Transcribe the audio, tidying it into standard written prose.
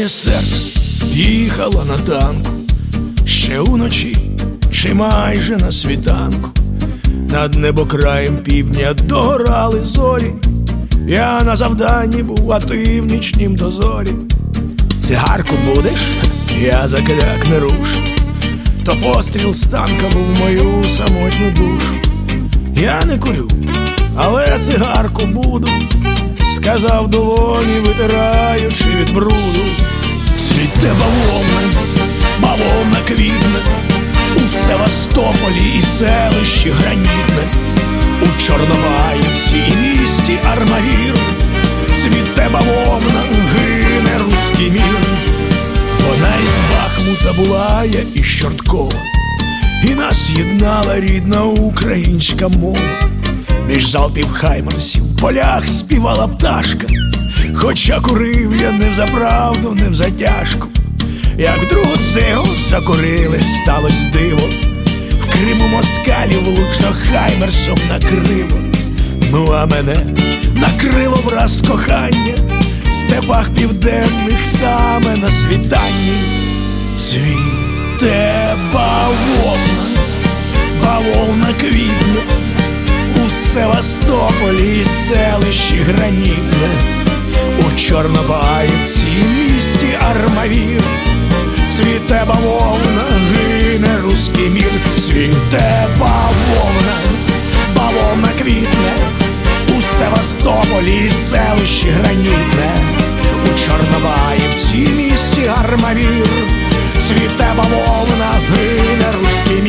Моє серце їхало на танку ще уночі, чи майже на світанку. Над небокраєм півдня догорали зорі. Я на завданні був, а ти в нічнім дозорі. Цигарку будеш? Я закляк не рушу. То постріл з танка був в мою самотню душу. Я не курю, але цигарку буду, сказав долоні, витираючи від бруду. Цвіте бавовна, бавовна квітне у Севастополі і селищі Гранітне, у Чорнобаївці і місті Армавір. Цвіте бавовна, гине руський мір. Вона із Бахмута була, я із Чорткова, і нас єднала рідна українська мова. Між залпів хаймарсів в полях співала пташка, хоча курив я не взаправду, не взатяжку. Як другу цигу закурили, сталось диво. В Криму москалів влучно хаймерсом накрило. Ну а мене накрило враз кохання в степах південних саме на світанні. Цвіте бавовна, бавовна квітне у Севастополі і селищі Гранітне, у Чорнобаївці і місті Армавір. Цвіте бавовна, гине руський мір. Цвіте бавовна, бавовна квітне у Севастополі і селищі Гранітне, у Чорнобаївці і місті Армавір. Цвіте бавовна, гине руський мір.